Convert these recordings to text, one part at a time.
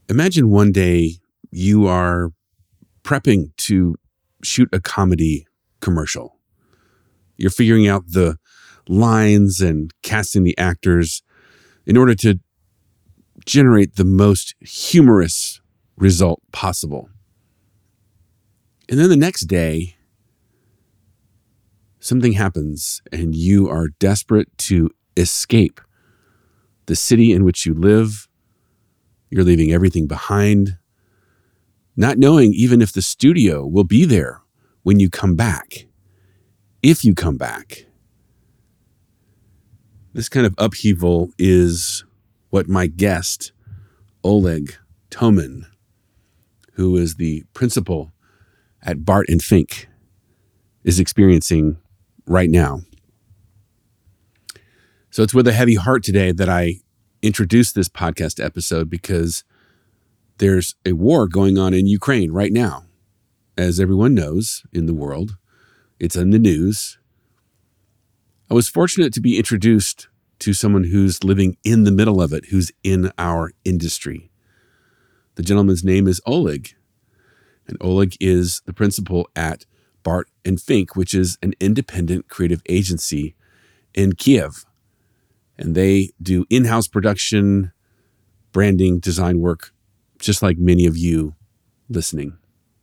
Imagine one day you are prepping to shoot a comedy commercial. You're figuring out the lines and casting the actors in order to generate the most humorous result possible. And then the next day, something happens and you are desperate to escape the city in which you live. You're leaving everything behind, not knowing even if the studio will be there when you come back, if you come back. This kind of upheaval is what my guest, Oleg Tomin, who is the principal at Bart and Fink, is experiencing right now. So it's with a heavy heart today that I introduce this podcast episode, because there's a war going on in Ukraine right now. As everyone knows in the world, it's in the news. I was fortunate to be introduced to someone who's living in the middle of it, who's in our industry. The gentleman's name is Oleg, and Oleg is the principal at Bart and Fink, which is an independent creative agency in Kiev. And they do in-house production, branding, design work, just like many of you listening.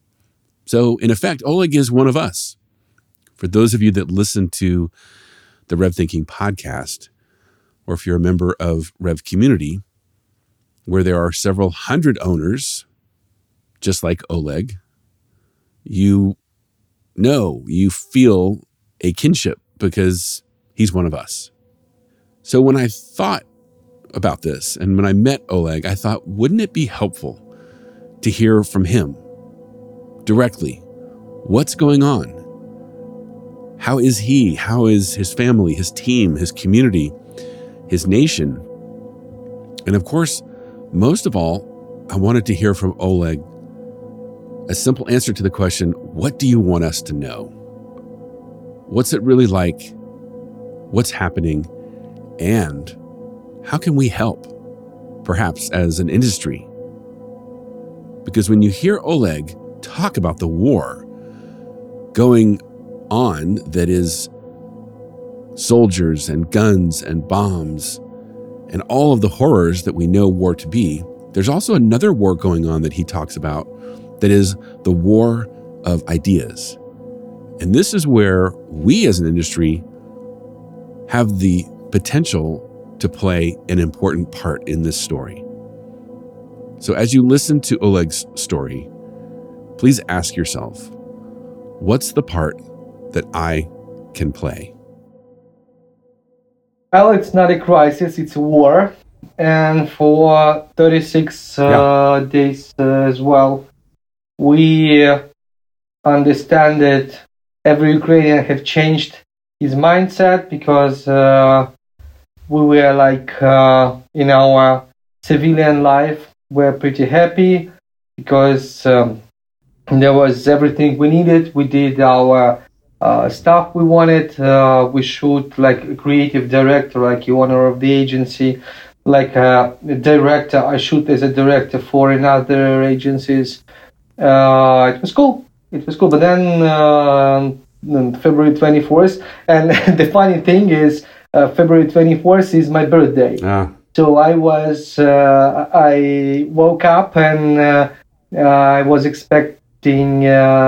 So in effect, Oleg is one of us. For those of you that listen to the Rev Thinking podcast, or if you're a member of Rev Community, where there are several hundred owners, just like Oleg, you know, you feel a kinship because he's one of us. So when I thought about this and when I met Oleg, I thought, wouldn't it be helpful to hear from him directly? What's going on? How is he? How is his family, his team, his community, his nation? And of course, most of all, I wanted to hear from Oleg a simple answer to the question, what do you want us to know? What's it really like? What's happening? And how can we help, perhaps as an industry? Because when you hear Oleg talk about the war going on, that is soldiers and guns and bombs and all of the horrors that we know war to be, there's also another war going on that he talks about, that is the war of ideas. And this is where we as an industry have the potential to play an important part in this story. So as you listen to Oleg's story, please ask yourself, what's the part that I can play? Well, it's not a crisis, it's a war. And for 36 days as well, we understand that every Ukrainian have changed his mindset, because we were like in our civilian life, we're pretty happy because there was everything we needed. We did our stuff we wanted. We shoot like a creative director, like the owner of the agency, like a director. I shoot as a director for another agencies. It was cool. But then February 24th, and the funny thing is, February 24th is my birthday. So I woke up and I was expecting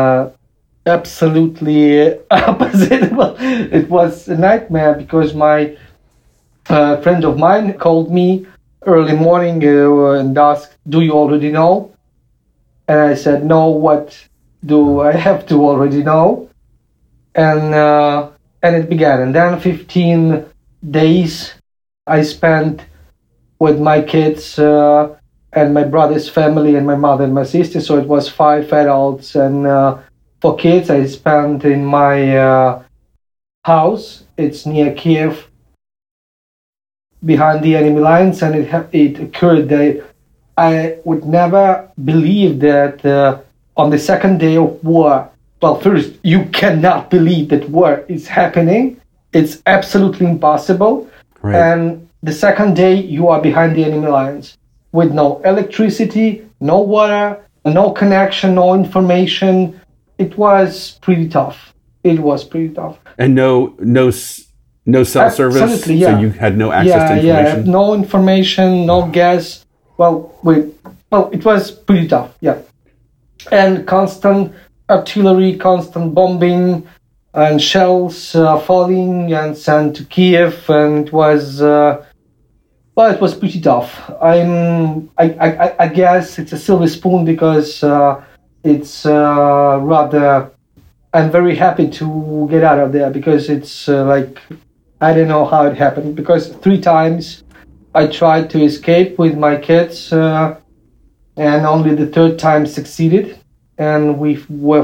absolutely opposite. It was a nightmare, because my friend of mine called me early morning and asked, "Do you already know?" And I said, "No, what do I have to already know?" And it began. And then 15 days I spent with my kids and my brother's family and my mother and my sister. So it was 5 adults. And for kids, I spent in my house. It's near Kiev, behind the enemy lines. And it occurred that I would never believe that on the second day of war, well, first, you cannot believe that war is happening. It's absolutely impossible. Right. And the second day, you are behind the enemy lines. with no electricity, no water, no connection, no information. It was pretty tough. It was pretty tough. And no cell service. Absolutely, yeah. So you had no access to information. Yeah, no information, no gas. Well, it was pretty tough. Yeah, and constant artillery, constant bombing, and shells falling and sent to Kiev, and it was. It was pretty tough. I guess it's a silver spoon because it's rather. I'm very happy to get out of there because it's I don't know how it happened, because 3 times I tried to escape with my kids and only the 3rd time succeeded, and we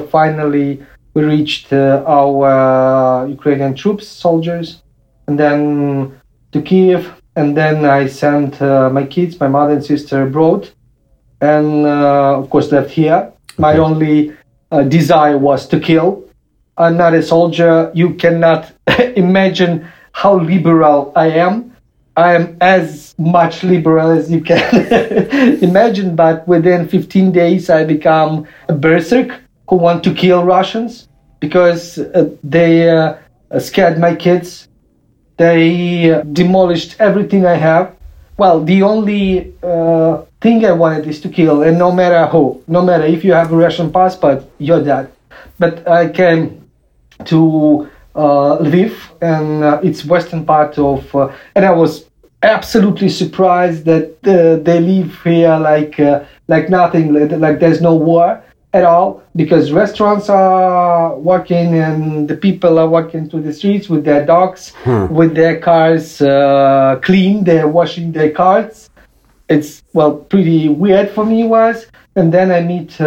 reached our Ukrainian troops, soldiers, and then to Kiev. And then I sent my kids, my mother and sister abroad, and of course left here. My only desire was to kill. I'm not a soldier. You cannot imagine how liberal I am. I am as much liberal as you can imagine, but within 15 days I become a berserk who want to kill Russians because they scared my kids. They demolished everything I have. Well, the only thing I wanted is to kill, and no matter who, no matter if you have a Russian passport, you're dead. But I came to Lviv, and it's western part of, and I was absolutely surprised that they live here like nothing, like there's no war at all, because restaurants are working and the people are walking through the streets with their dogs, with their cars clean, they're washing their cars. It's, pretty weird for me was. And then I meet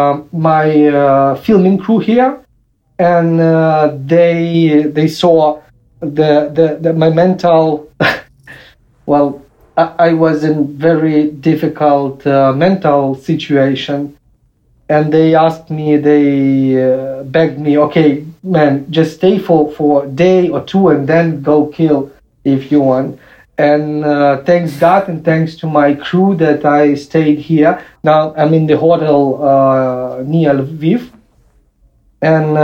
my filming crew here, and they saw my mental, I was in very difficult mental situation. And they asked me, they begged me, okay, man, just stay for a day or 2 and then go kill if you want. And thanks God and thanks to my crew that I stayed here. Now I'm in the hotel near Lviv. And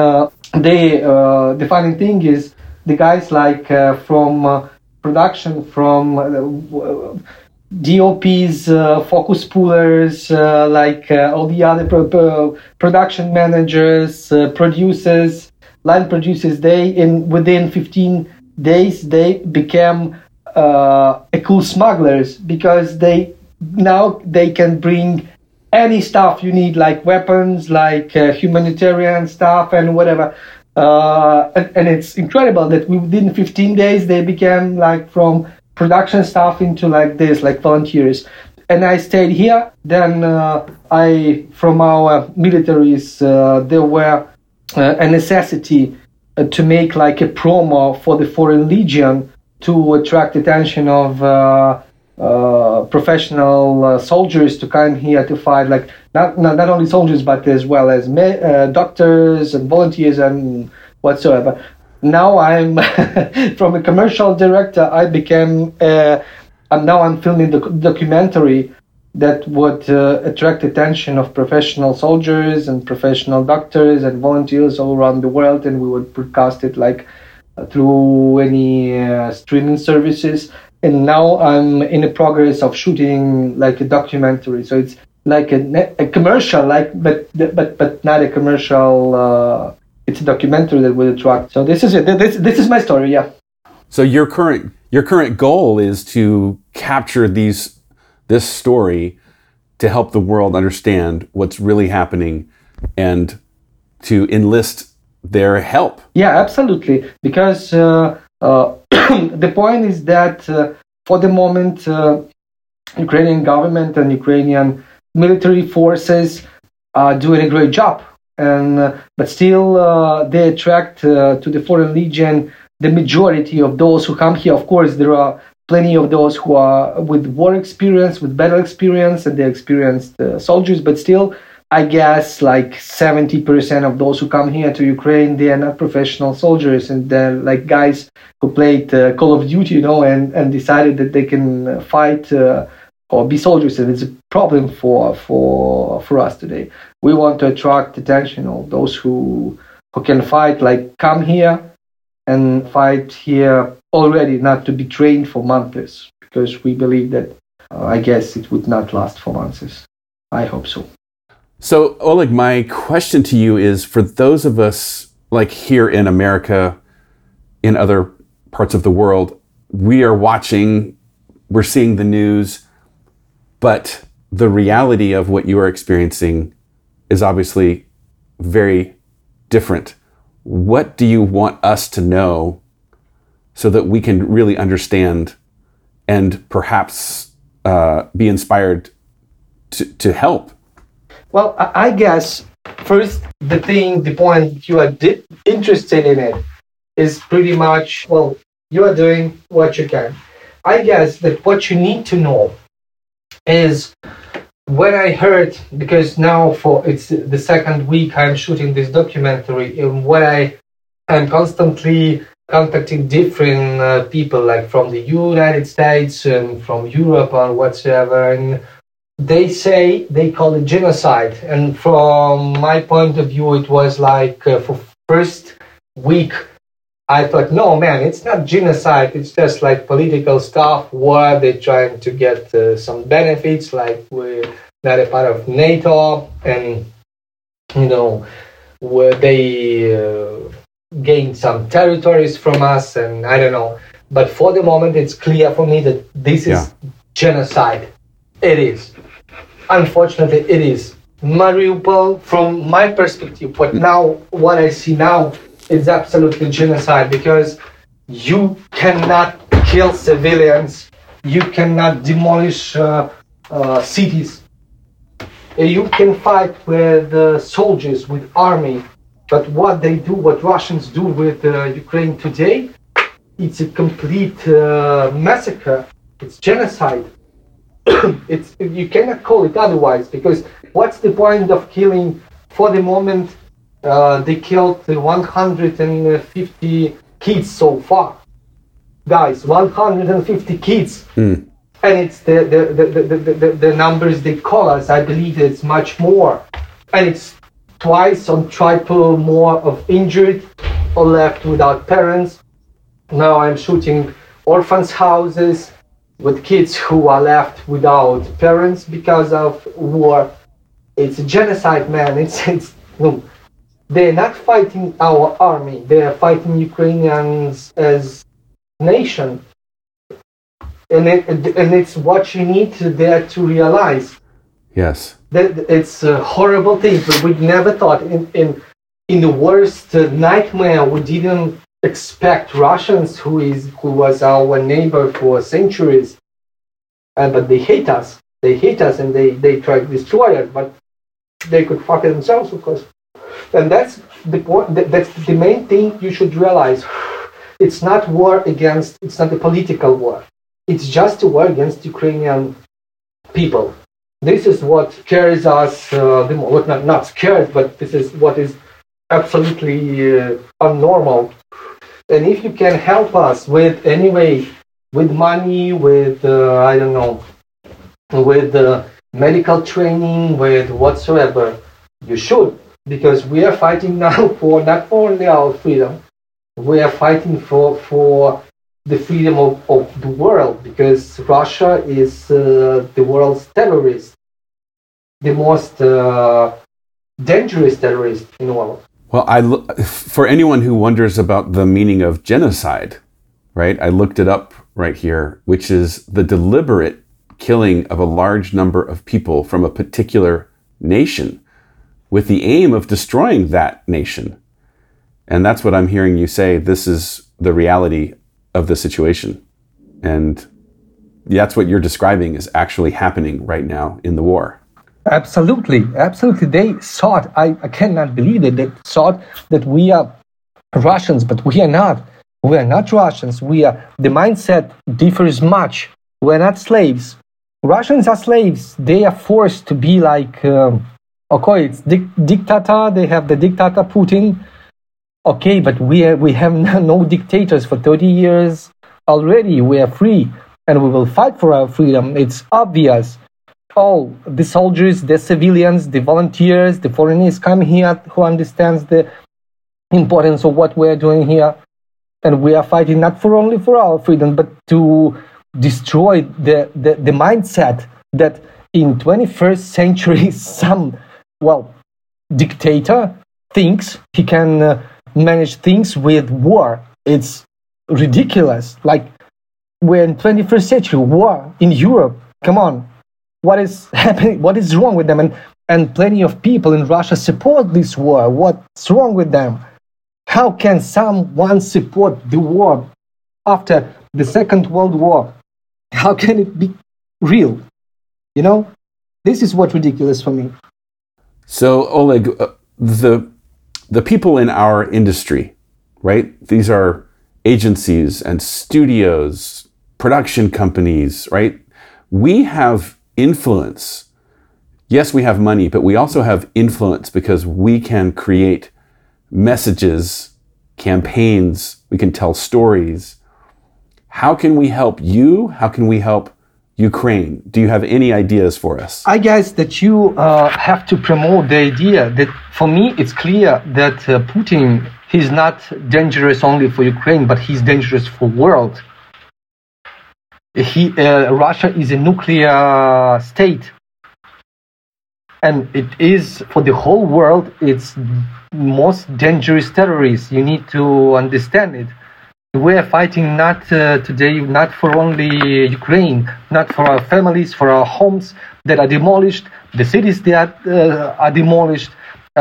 the funny thing is, the guys from production, from DOPs, focus pullers, all the other production managers, producers, line producers, within 15 days they became cool smugglers, because they can bring any stuff you need, like weapons, like humanitarian stuff and whatever. And it's incredible that within 15 days they became from production staff into volunteers. And I stayed here. Then from our militaries, there were a necessity to make a promo for the Foreign Legion to attract attention of professional soldiers to come here to fight, not only soldiers but as well as doctors and volunteers and whatsoever. Now I'm from a commercial director. I became and now I'm filming the documentary that would attract attention of professional soldiers and professional doctors and volunteers all around the world, and we would broadcast it through any streaming services. And now I'm in the progress of shooting a documentary. So it's a commercial, but not a commercial. It's a documentary that will attract. So this is it. This is my story. Yeah. So your current goal is to capture this story to help the world understand what's really happening and to enlist their help. Yeah, absolutely. Because the point is that for the moment, Ukrainian government and Ukrainian military forces are doing a great job. But still, they attract to the Foreign Legion the majority of those who come here. Of course, there are plenty of those who are with war experience, with battle experience, and they're experienced soldiers. But still, I guess 70% of those who come here to Ukraine, they are not professional soldiers, and they're guys who played Call of Duty, and decided that they can fight or be soldiers, and it's a problem for us today. We want to attract attention of those who can fight, like come here and fight here already, not to be trained for months, because we believe that I guess it would not last for months. I hope so. So Oleg, my question to you is, for those of us like here in America, in other parts of the world, we are watching, we're seeing the news, but the reality of what you are experiencing is obviously very different. What do you want us to know so that we can really understand and perhaps be inspired to help? Well, I guess first the point you are interested in it is pretty much, well, you are doing what you can. I guess that what you need to know is, when I heard, because now it's the second week I'm shooting this documentary, and what I'm constantly contacting different people, like from the United States and from Europe or whatsoever, and they call it genocide. And from my point of view, it was like for first week, I thought, no, man, it's not genocide. It's just like political stuff where they're trying to get some benefits, like we're not a part of NATO, and, where they gained some territories from us, and I don't know. But for the moment, it's clear for me that this is genocide. It is. Unfortunately, it is. Mariupol, from my perspective, but now what I see now, it's absolutely genocide, because you cannot kill civilians, you cannot demolish cities. You can fight with soldiers, with army, but what Russians do with Ukraine today, it's a complete massacre. It's genocide. You cannot call it otherwise, because what's the point of killing? For the moment, they killed 150 kids so far. Guys, 150 kids. And it's the numbers they call us. I believe it's much more. And it's twice or triple more of injured or left without parents. Now I'm shooting orphans' houses with kids who are left without parents because of war. It's a genocide, man. No. They're not fighting our army. They're fighting Ukrainians as nation. And it's what you need there to realize. Yes. That it's a horrible thing. But we never thought in the worst nightmare, we didn't expect Russians, who was our neighbor for centuries, but they hate us. They hate us, and they try to destroy us. But they could fuck it themselves, of course. And that's the point. That's the main thing you should realize. It's not war against. It's not a political war. It's just a war against Ukrainian people. This is what scares us the most. Not scared, but this is what is absolutely unnormal. And if you can help us with with money, with I don't know, with medical training, with whatsoever, you should, because we are fighting now for not only our freedom, we are fighting for the freedom of the world, because Russia is the world's terrorist, the most dangerous terrorist in the world. Well, for anyone who wonders about the meaning of genocide, right? I looked it up right here, which is the deliberate killing of a large number of people from a particular nation with the aim of destroying that nation. And that's what I'm hearing you say. This is the reality of the situation. And that's what you're describing is actually happening right now in the war. Absolutely. They thought, I cannot believe it, they thought that we are Russians, but we are not. We are not Russians. The mindset differs much. We're not slaves. Russians are slaves. They are forced to be like, okay, it's dictator. They have the dictator Putin. Okay, but we have no dictators for 30 years already. We are free. and we will fight for our freedom. It's obvious. All the soldiers, the civilians, the volunteers, the foreigners come here who understands the importance of what we're doing here. And we are fighting not for only for our freedom, but to destroy the mindset that in 21st century some, dictator thinks he can manage things with war. It's ridiculous. Like, we're in 21st century, war in Europe. Come on. What is happening? What is wrong with them? And plenty of people in Russia support this war. What's wrong with them? How can someone support the war after the Second World War? How can it be real? This is what's ridiculous for me. So, Oleg, the people in our industry, right? These are agencies and studios, production companies, right? We have influence. Yes, we have money, but we also have influence because we can create messages, campaigns, we can tell stories. How can we help you? How can we help Ukraine? Do you have any ideas for us? I guess that you have to promote the idea that, for me, it's clear that Putin, he's not dangerous only for Ukraine, but he's dangerous for the world. Russia is a nuclear state. And it is, for the whole world, it's most dangerous terrorist. You need to understand it. We are fighting not today, not for only Ukraine, not for our families, for our homes that are demolished, the cities that are demolished.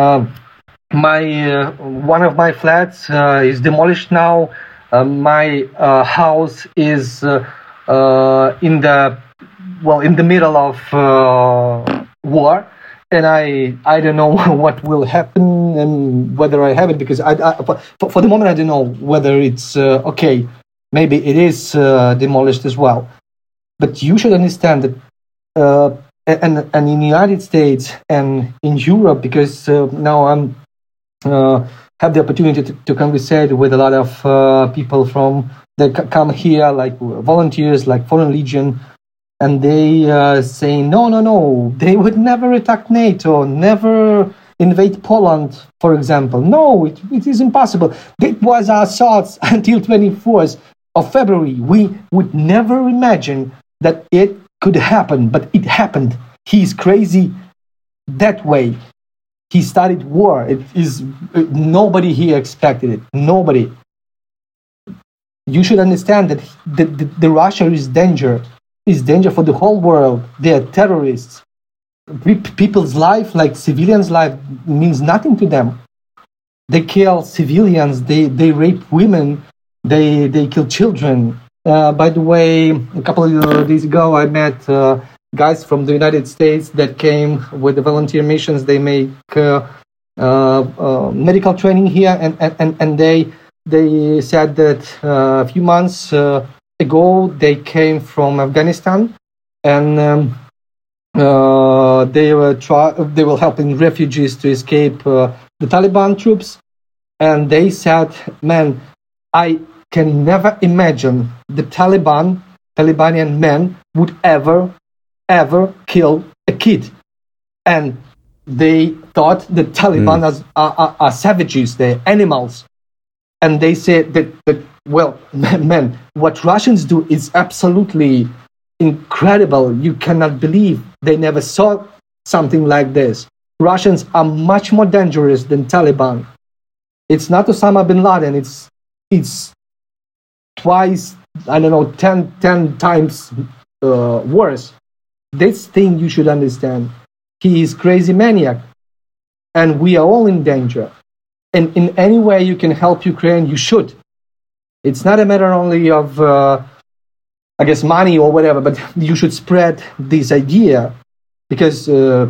One of my flats is demolished now. My house is in the middle of war. And I don't know what will happen and whether I have it, because for the moment I don't know whether it's okay. Maybe it is demolished as well. But you should understand that, and in the United States and in Europe, because now I'm have the opportunity to conversate with a lot of people from that come here, like volunteers, like Foreign Legion. And they say, no, they would never attack NATO, never invade Poland, for example. No, it is impossible. That was our thoughts until 24th of February. We would never imagine that it could happen, but it happened. He's crazy that way. He started war. It is nobody here expected it. Nobody. You should understand that the Russia is danger. Is danger for the whole world. They are terrorists. People's life, like civilians' life, means nothing to them. They kill civilians. They rape women. They kill children. By the way, a couple of days ago, I met guys from the United States that came with the volunteer missions. They make medical training here, and they said that a few months ago, they came from Afghanistan, and they were helping refugees to escape the Taliban troops. And they said, "Man, I can never imagine the Talibanian men would ever kill a kid." And they thought the Taliban are savages, they're animals. And they said that well, man, what Russians do is absolutely incredible. You cannot believe they never saw something like this. Russians are much more dangerous than Taliban. It's not Osama bin Laden. It's twice, 10 times worse. This thing you should understand. He is crazy maniac. And we are all in danger. And in any way you can help Ukraine, you should. It's not a matter only of, money or whatever, but you should spread this idea because,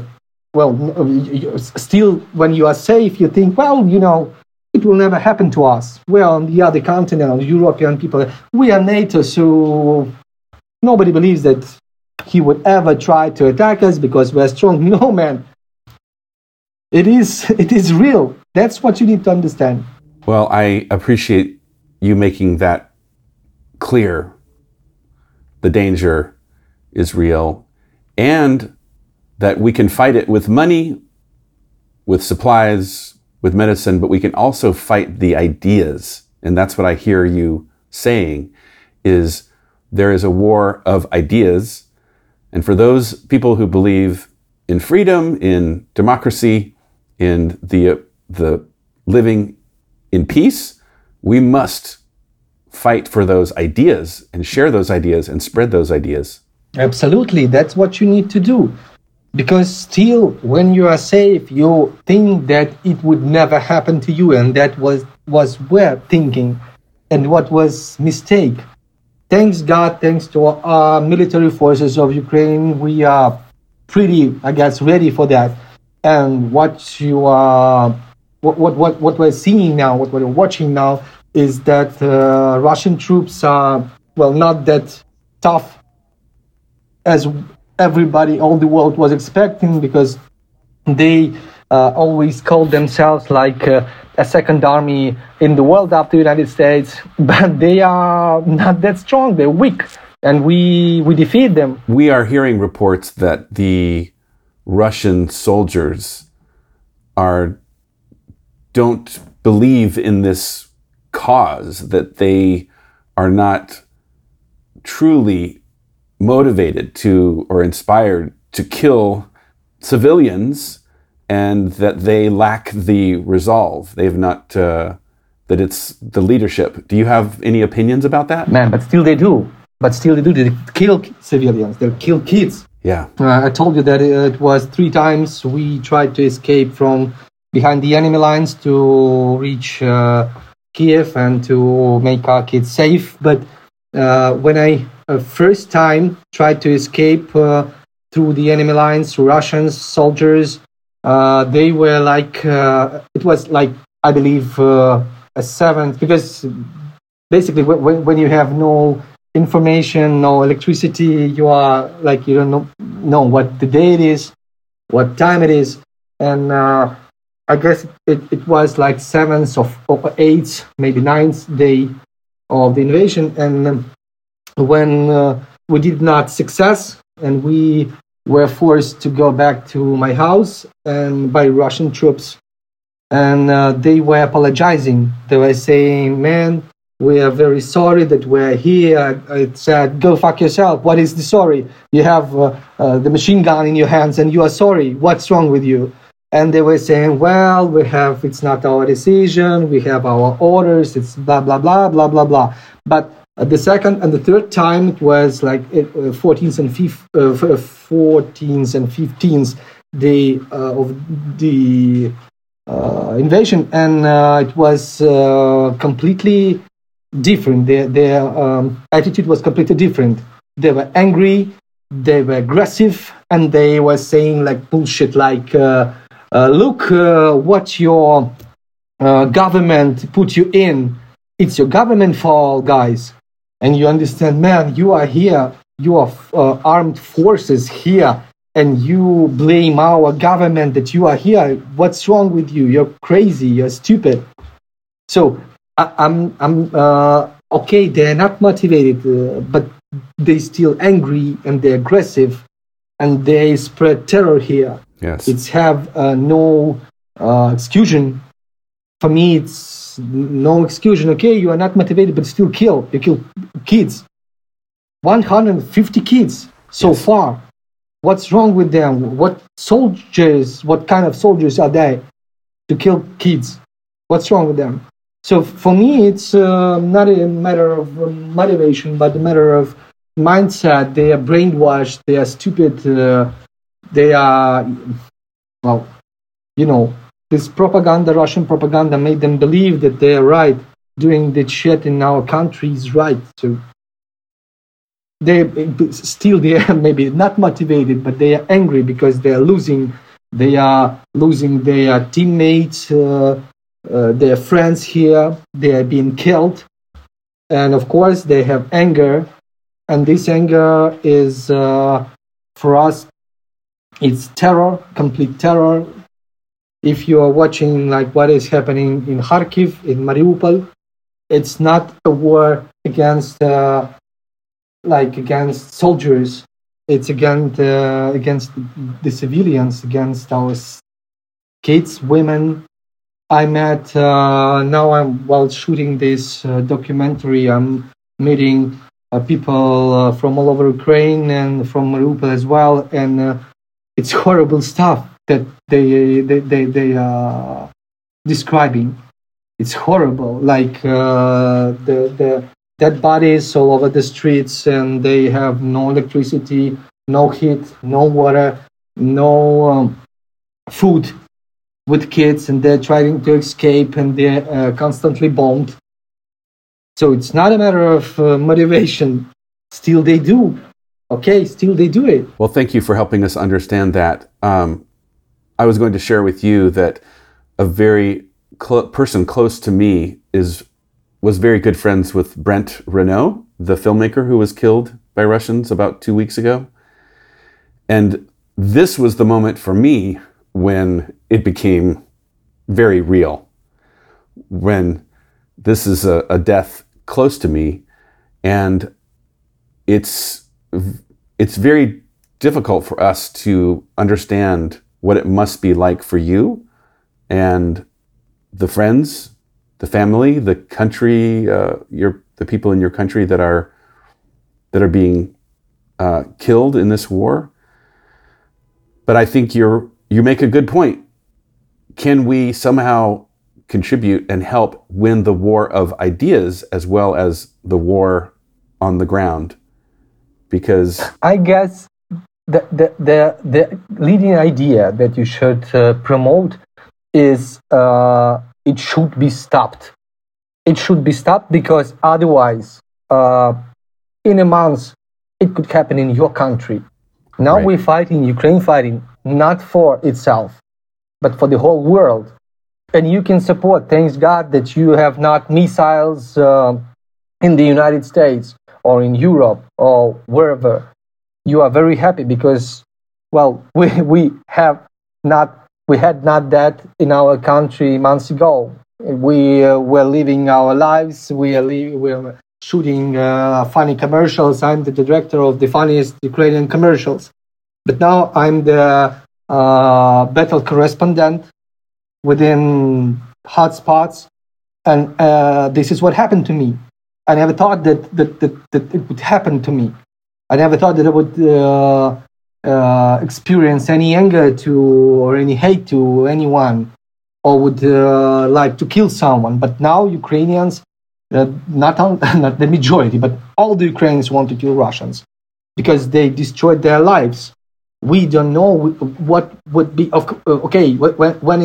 still when you are safe, you think, it will never happen to us. We're on the other continent, European people. We are NATO, so nobody believes that he would ever try to attack us because we're strong. No, man. It is real. That's what you need to understand. Well, I appreciate you making that clear. the danger is real, and that we can fight it with money, with supplies, with medicine, but we can also fight the ideas. And that's what I hear you saying, is there is a war of ideas. And for those people who believe in freedom, in democracy, in the living in peace, we must fight for those ideas and share those ideas and spread those ideas. Absolutely, that's what you need to do. Because still, when you are safe, you think that it would never happen to you, and that was we're thinking, and what was mistake. Thanks God, thanks to our military forces of Ukraine, we are pretty, I guess, ready for that. And what you are, what we're seeing now, what we're watching now, is that Russian troops are, well, not that tough as everybody, all the world was expecting, because they always called themselves like a second army in the world after the United States, but they are not that strong. They're weak, and we defeat them. We are hearing reports that the Russian soldiers don't believe in this cause, that they are not truly motivated to or inspired to kill civilians, and that they lack the resolve. They have not, that it's the leadership. Do you have any opinions about that? Man, but still they do. They kill civilians. They kill kids. Yeah. I told you that it was 3 times we tried to escape from behind the enemy lines to reach Kiev and to make our kids safe. But when I first time tried to escape through the enemy lines, through Russian soldiers, they were like, it was like, I believe, a 7th, because basically when you have no information, no electricity, you are like, you don't know what the day it is, what time it is. And I guess it was like 7th or 8th, maybe 9th day of the invasion. And when we did not success, and we were forced to go back to my house and by Russian troops, and they were apologizing. They were saying, "Man, we are very sorry that we're here." I said, "Go fuck yourself. What is the sorry? You have the machine gun in your hands and you are sorry. What's wrong with you?" And they were saying, "Well, it's not our decision. We have our orders. It's blah, blah, blah, blah, blah, blah." But the second and the third time, it was like 14th and 15th day of the invasion, and it was completely different. Their attitude was completely different. They were angry, they were aggressive, and they were saying like bullshit like, look what your government put you in. It's your government fault, guys. And you understand, man, you are here, you are armed forces here, and you blame our government that you are here. What's wrong with you? You're crazy, you're stupid. So I'm okay, they're not motivated, but they're still angry and they're aggressive, and they spread terror here. Yes. It's have no excuse. For me, it's no excuse. Okay, you are not motivated, but still kill. You kill kids. 150 kids so far. What's wrong with them? What kind of soldiers are they to kill kids? What's wrong with them? So for me, it's not a matter of motivation, but a matter of mindset. They are brainwashed. They are stupid. They are, well, you know, this propaganda, Russian propaganda, made them believe that they are right. Doing the shit in our country is right. So they are maybe not motivated, but they are angry because they are losing. They are losing their teammates, their friends here. They are being killed. And of course, they have anger. And this anger is, for us, it's terror, complete terror. If you are watching like what is happening in Kharkiv, in Mariupol, it's not a war against like against soldiers. It's against the civilians, against our kids, women. I met now. I'm while shooting this documentary. I'm meeting people from all over Ukraine and from Mariupol as well, and it's horrible stuff that they are describing. It's horrible, like the dead bodies all over the streets, and they have no electricity, no heat, no water, no food with kids, and they're trying to escape, and they're constantly bombed. So it's not a matter of motivation. Still they do. Okay, still they do it. Well, thank you for helping us understand that. I was going to share with you that a very person close to me was very good friends with Brent Renaud, the filmmaker who was killed by Russians about 2 weeks ago. And this was the moment for me when it became very real, when this is a death close to me, and it's very difficult for us to understand what it must be like for you and the friends, the family, the country, the people in your country that are being killed in this war. But I think you make a good point. Can we somehow contribute and help win the war of ideas as well as the war on the ground? Because I guess the leading idea that you should promote is it should be stopped. It should be stopped because otherwise, in a month, it could happen in your country. Now Right. we're fighting, Ukraine fighting, not for itself, but for the whole world. And you can support, thanks God, that you have not missiles in the United States or in Europe or wherever. You are very happy because, well, we had not that in our country months ago. We were living our lives. We're shooting funny commercials. I'm the director of the funniest Ukrainian commercials. But now I'm the battle correspondent within hotspots, and this is what happened to me. I never thought that it would happen to me. I never thought that I would experience any anger or any hate to anyone, or would like to kill someone. But now Ukrainians, not the majority, but all the Ukrainians want to kill Russians because they destroyed their lives. We don't know what would be okay when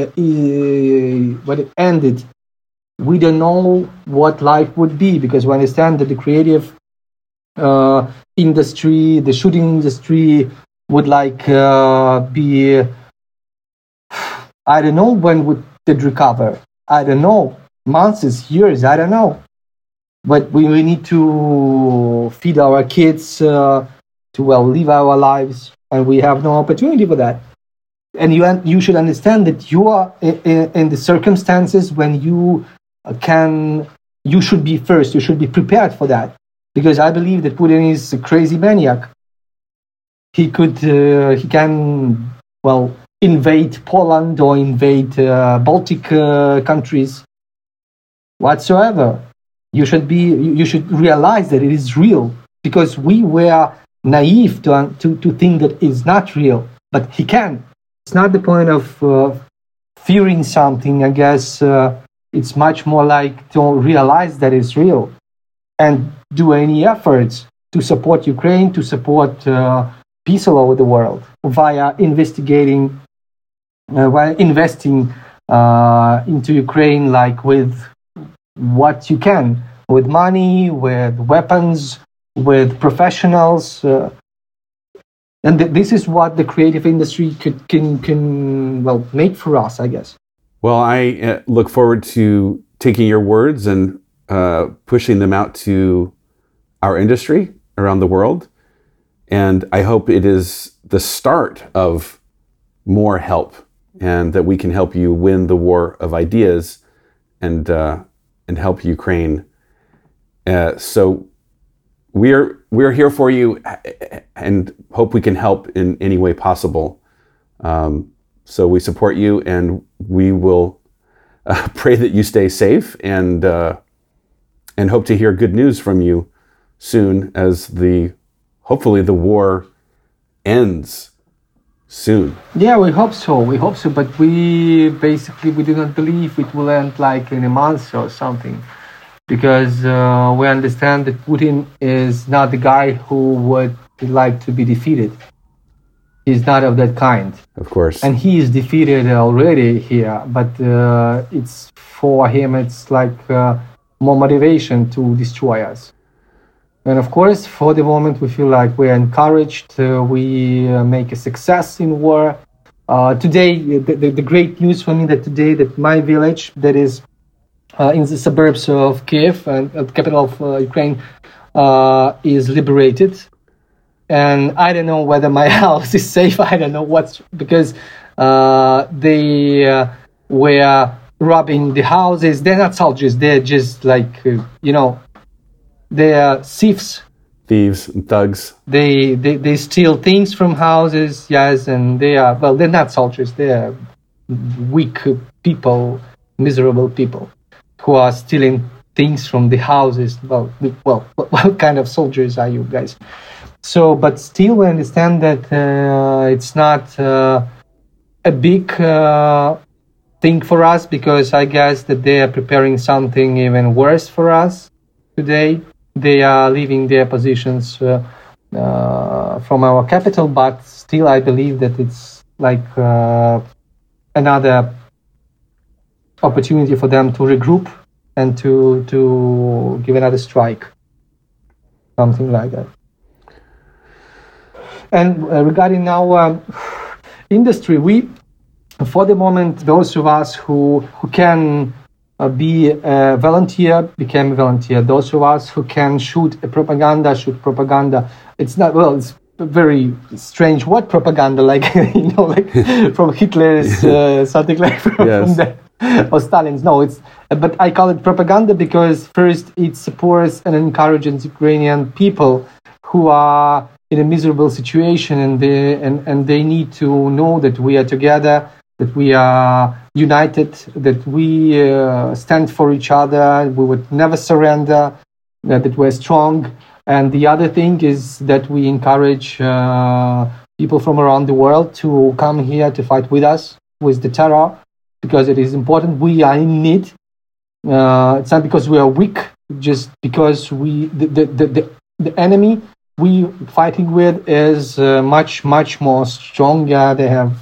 it ended. We don't know what life would be because we understand that the creative industry, the shooting industry, would be. I don't know when would it recover. I don't know, months, years. I don't know. But we need to feed our kids to live our lives, and we have no opportunity for that. And you should understand that you are in the circumstances when you should be first. You should be prepared for that, because I believe that Putin is a crazy maniac. He can invade Poland or invade Baltic countries whatsoever. You should realize that it is real, because we were naive to think that it's not real, but he can. It's not the point of fearing something. I guess it's much more like to realize that it's real and do any efforts to support Ukraine, to support peace all over the world via investing into Ukraine, like with what you can, with money, with weapons, with professionals. And this is what the creative industry can make for us, I guess. Well, I look forward to taking your words and pushing them out to our industry around the world. And I hope it is the start of more help, and that we can help you win the war of ideas and help Ukraine. So we're here for you and hope we can help in any way possible. So we support you, and we will pray that you stay safe, and hope to hear good news from you soon, as hopefully the war ends soon. Yeah, we hope so. But we do not believe it will end like in a month or something, because we understand that Putin is not the guy who would like to be defeated. He's not of that kind. Of course. And he is defeated already here, but it's for him, it's like more motivation to destroy us. And of course, for the moment, we feel like we're encouraged. We make a success in war. Today, the great news for me that my village that is in the suburbs of Kiev, and the capital of Ukraine, is liberated. And I don't know whether my house is safe. I don't know because they were robbing the houses. They're not soldiers. They're just like, they're thieves. Thieves and thugs. They steal things from houses, yes, and they're not soldiers. They're weak people, miserable people who are stealing things from the houses. Well, what kind of soldiers are you guys? So, but still we understand that it's not a big thing for us, because I guess that they are preparing something even worse for us today. They are leaving their positions from our capital, but still I believe that it's like another opportunity for them to regroup and to give another strike, something like that. And regarding our industry, we, for the moment, those of us who can be a volunteer, became a volunteer. Those of us who can shoot propaganda. It's not, it's a very strange word, propaganda, like, from Hitler's, something like from that, or Stalin's. No, but I call it propaganda because first it supports and encourages Ukrainian people who are in a miserable situation, and they need to know that we are together, that we are united, that we stand for each other, we would never surrender, that we're strong. And the other thing is that we encourage people from around the world to come here to fight with us, with the terror, because it is important. We are in need. It's not because we are weak, just because the enemy we fighting with is much more stronger. They have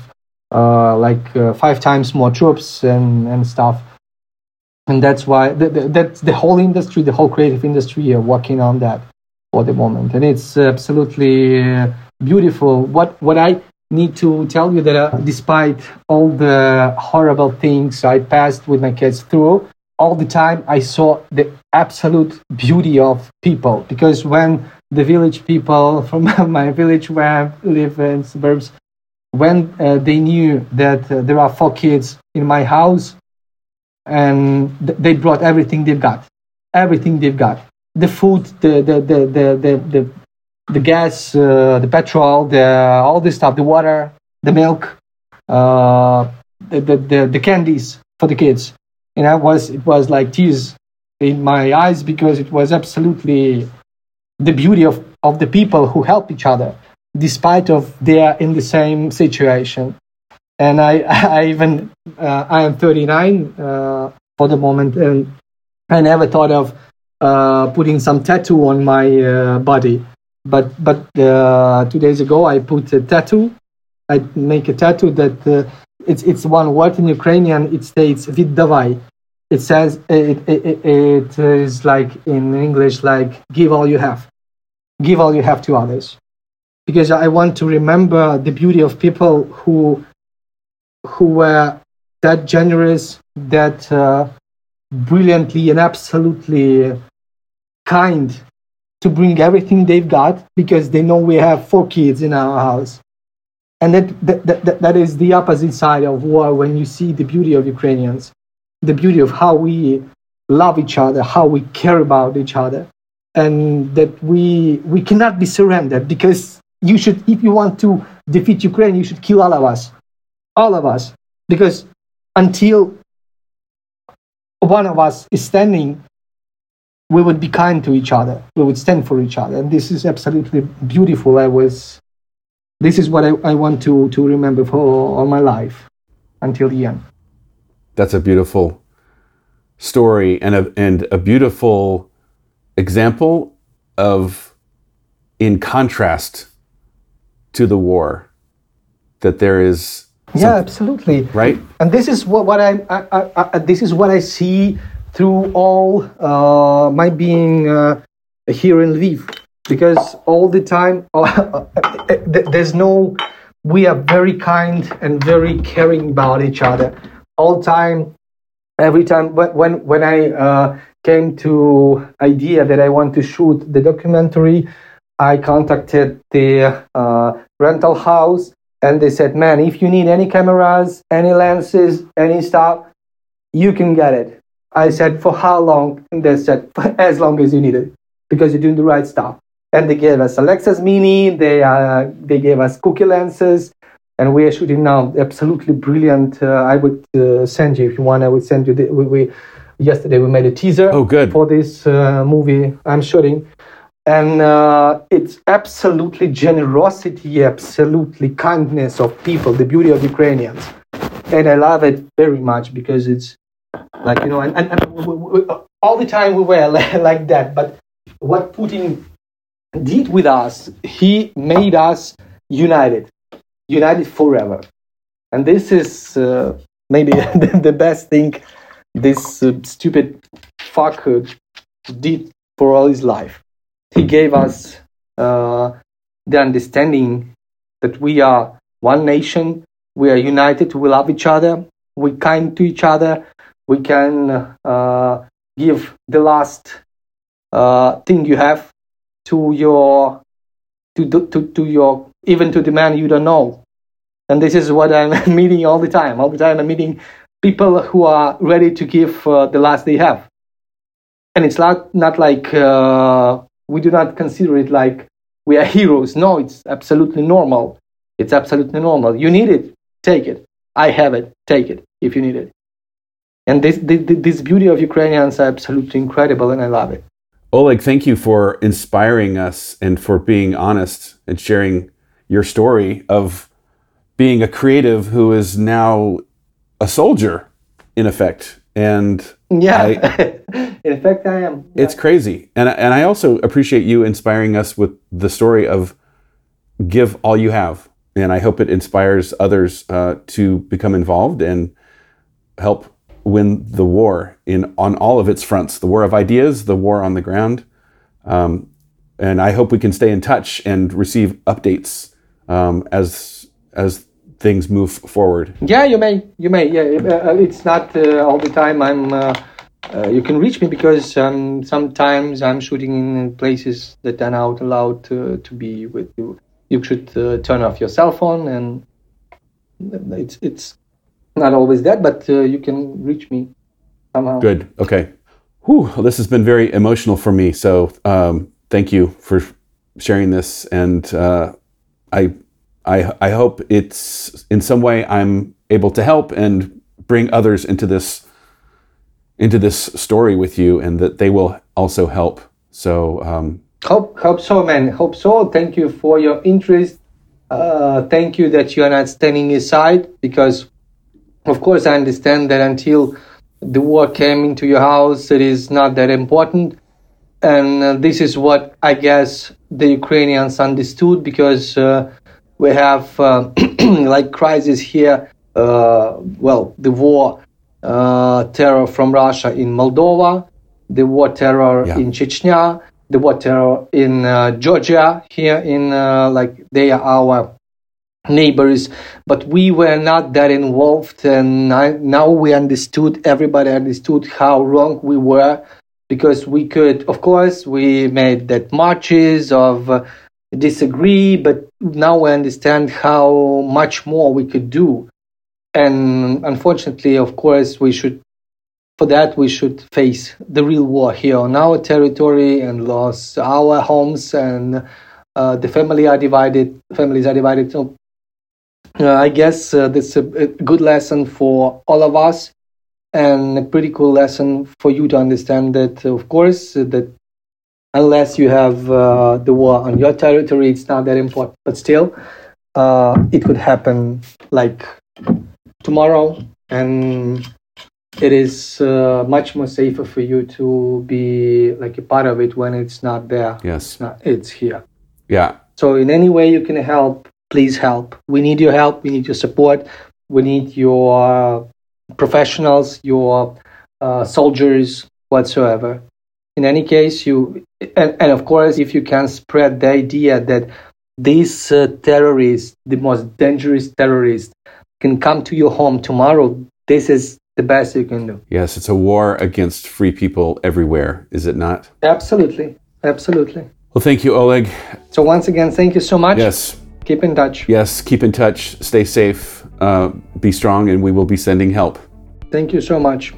5 times more troops and stuff, and that's why that's the whole industry, the whole creative industry are working on that for the moment, and it's absolutely beautiful. What I need to tell you that despite all the horrible things I passed with my kids through, all the time I saw the absolute beauty of people, because when the village people from my village where I live in suburbs, when they knew that there are 4 kids in my house, and they brought everything they've got, the food, the gas, the petrol, all this stuff, the water, the milk, the candies for the kids, and it was like tears in my eyes, because it was absolutely the beauty of the people who help each other, despite of they are in the same situation. And I am 39 for the moment, and I never thought of putting some tattoo on my body. But 2 days ago I put a tattoo. I make a tattoo that it's one word in Ukrainian. It states "Viddavai." It says it is like in English, like give all you have to others, because I want to remember the beauty of people who were that generous, that brilliantly and absolutely kind to bring everything they've got, because they know we have 4 kids in our house. And that is the opposite side of war, when you see the beauty of Ukrainians, the beauty of how we love each other, how we care about each other. and that we cannot be surrendered, because if you want to defeat Ukraine, you should kill all of us, because until one of us is standing, we would be kind to each other. We would stand for each other. And this is absolutely beautiful. This is what I want to remember for all my life until the end. That's a beautiful story and a beautiful example of, in contrast to the war, that there is absolutely right. And this is what I see through all my being here in Lviv, because all the time we are very kind and very caring about each other all time. Every time when I came to idea that I want to shoot the documentary, I contacted the rental house, and they said, man, if you need any cameras, any lenses, any stuff, you can get it. I said, for how long? And they said, for as long as you need it, because you're doing the right stuff. And they gave us a Lexus Mini, they gave us cookie lenses, and we are shooting now absolutely brilliant. I would send you, if you want, I would send you. Yesterday we made a teaser for this movie I'm shooting. And it's absolutely generosity, absolutely kindness of people, the beauty of Ukrainians. And I love it very much, because it's like, and we, all the time we were like that. But what Putin did with us, he made us united forever. And this is maybe the best thing this stupid fuck did for all his life. He gave us the understanding that we are one nation, we are united, we love each other, we're kind to each other, we can give the last thing you have to your even to the man you don't know. And this is what I'm meeting all the time. All the time I'm meeting people who are ready to give the last they have. And it's not like we do not consider it like we are heroes. No, it's absolutely normal. It's absolutely normal. You need it, take it. I have it, take it if you need it. And this beauty of Ukrainians are absolutely incredible, and I love it. Oleg, thank you for inspiring us and for being honest and sharing your story of being a creative who is now a soldier, in effect. And in fact, I am. Yeah. It's crazy. And I also appreciate you inspiring us with the story of give all you have. And I hope it inspires others to become involved and help win the war on all of its fronts, the war of ideas, the war on the ground. And I hope we can stay in touch and receive updates as things move forward. Yeah, you may. Yeah, it's not all the time you can reach me, because sometimes I'm shooting in places that are not allowed to be with you. You should turn off your cell phone, and it's not always that, but you can reach me somehow. Good. Okay. Well, this has been very emotional for me. So thank you for sharing this, and I hope it's in some way I'm able to help and bring others into this story with you, and that they will also help. So hope so, man. Hope so. Thank you for your interest. Thank you that you are not standing aside, because of course I understand that until the war came into your house, it is not that important. And this is what I guess the Ukrainians understood, because we have like crisis here. The war terror from Russia in Moldova, the war terror in Chechnya, the war terror in Georgia. Here in they are our neighbors, but we were not that involved. And now we understood. Everybody understood how wrong we were, because we could, of course, we made that marches of disagree, but now we understand how much more we could do. And unfortunately, of course, we should for that, we should face the real war here on our territory and lost our homes, and the families are divided. So I guess that's a good lesson for all of us, and a pretty cool lesson for you to understand that, of course, that unless you have the war on your territory, it's not that important. But still, it could happen like tomorrow, and it is much more safer for you to be like a part of it when it's not there. Yes. It's here. Yeah. So in any way you can help, please help. We need your help. We need your support. We need your professionals, your soldiers, whatsoever. In any case, and of course, if you can spread the idea that these terrorists, the most dangerous terrorists, can come to your home tomorrow, this is the best you can do. Yes, it's a war against free people everywhere, is it not? Absolutely. Absolutely. Well, thank you, Oleg. So once again, thank you so much. Yes. Keep in touch. Yes, keep in touch. Stay safe. Be strong, and we will be sending help. Thank you so much.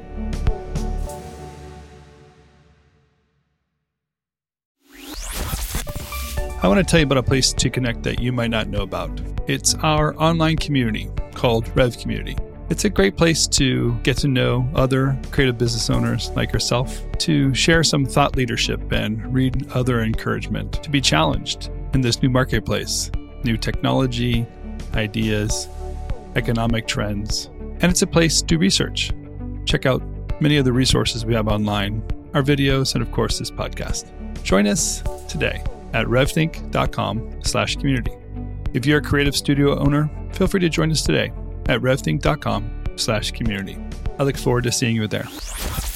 I want to tell you about a place to connect that you might not know about. It's our online community called Rev Community. It's a great place to get to know other creative business owners like yourself, to share some thought leadership and read other encouragement, to be challenged in this new marketplace, new technology, ideas, economic trends. And it's a place to research. Check out many of the resources we have online, our videos, and of course this podcast. Join us today at revthink.com/community. If you're a creative studio owner, feel free to join us today at revthink.com/community. I look forward to seeing you there.